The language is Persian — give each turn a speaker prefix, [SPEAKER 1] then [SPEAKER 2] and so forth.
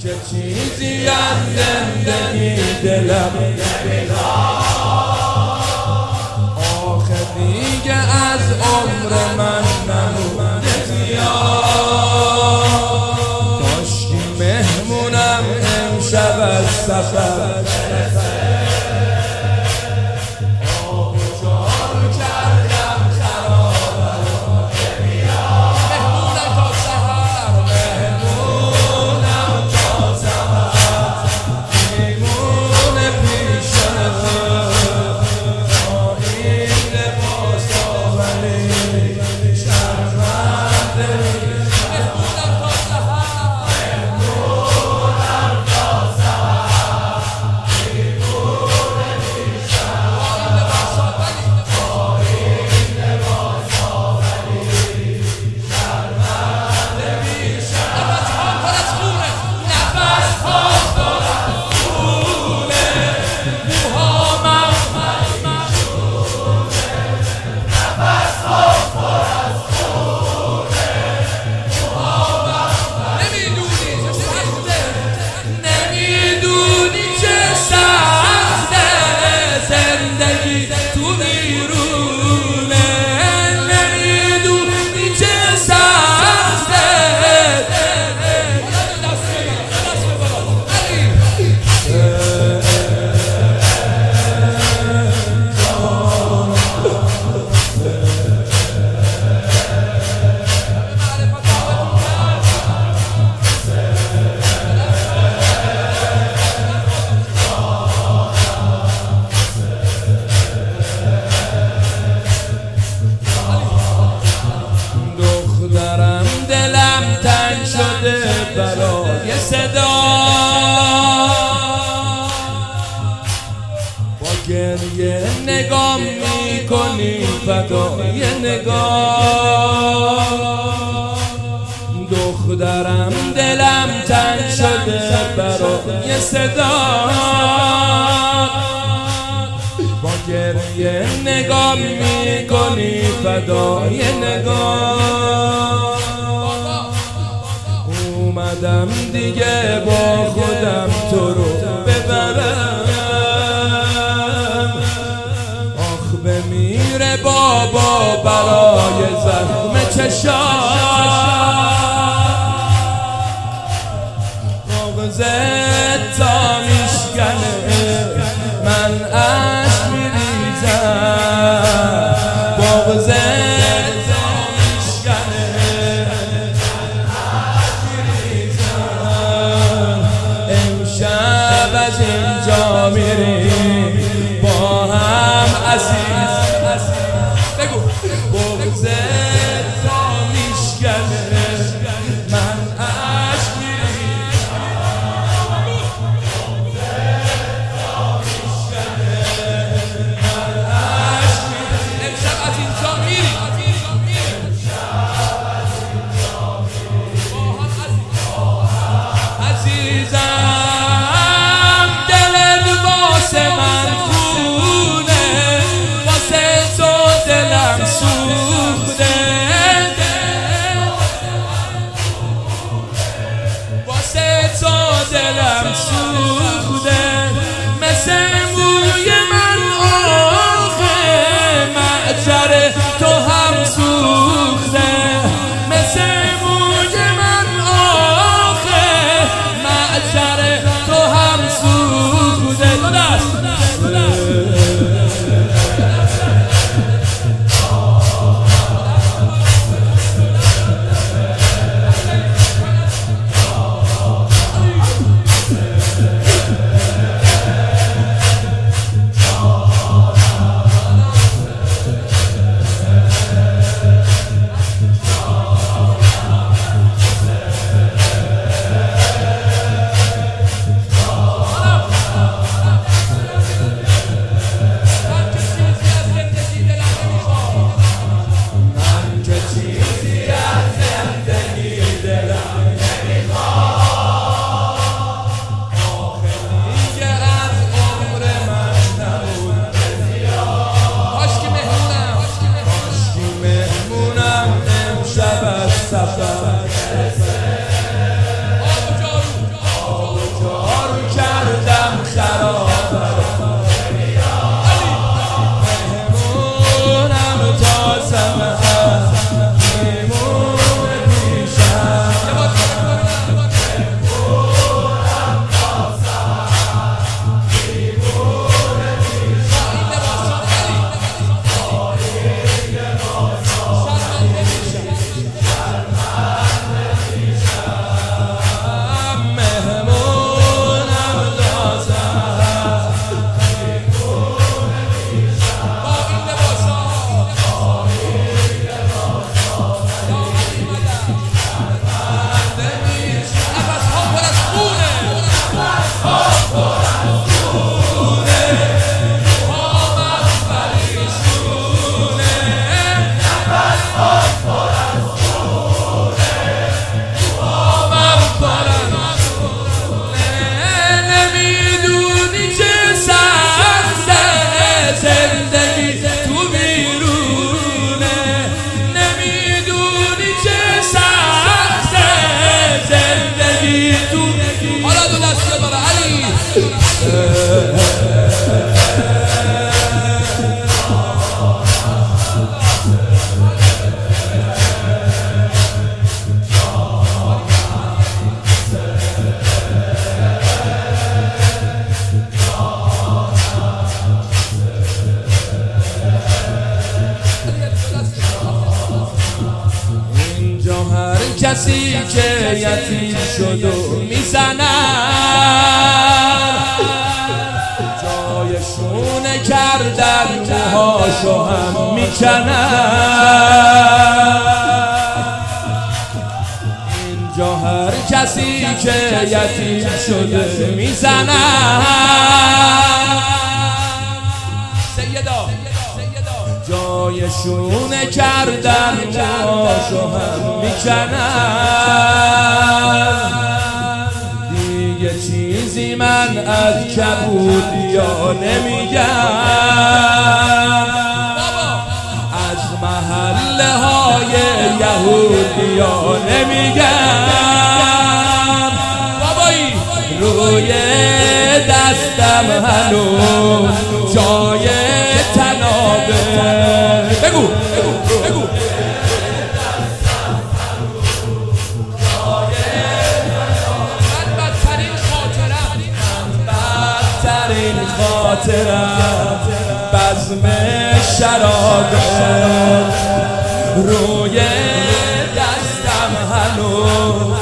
[SPEAKER 1] چه چیزی از زندگی دلم آخه دیگه از عمر من نمونده زیاد کاشکی مهمونم امشب از سفر برای صدا با گریه نگاه میکنی فدای نگاه دخترم دلم تنگ شده برای صدا با گریه نگاه میکنی فدای نگاه اومدم دیگه با خودم تو رو ببرم آخ بمیره بابا برای زخم چشام مغزت تا میشکنه من اشک میریزم مغزت تا میشکنه امشب از اینجا میریم با هم عزیز بگو بغضت تا میشکنه من عشق میریزم بغضت تا میشکنه من عشق میریزم امشب از اینجا میریم با هم عزیزم حالا دو دسته بالا علی. کسی که یتیم شد و میزنن جایشونه کردن موهاشو هم میکنن. اینجا هر کسی که یتیم شده میزنن جایشونه کردن موهاشو هم میکنن. دیگه چیزی من از کبودیا نمیگم، از محله های یهودیا نمیگم. بابایی روی دستم هنوز جای تنابه. بگو من بدترین خاطرم بزم شرابه. روی دستم هنوز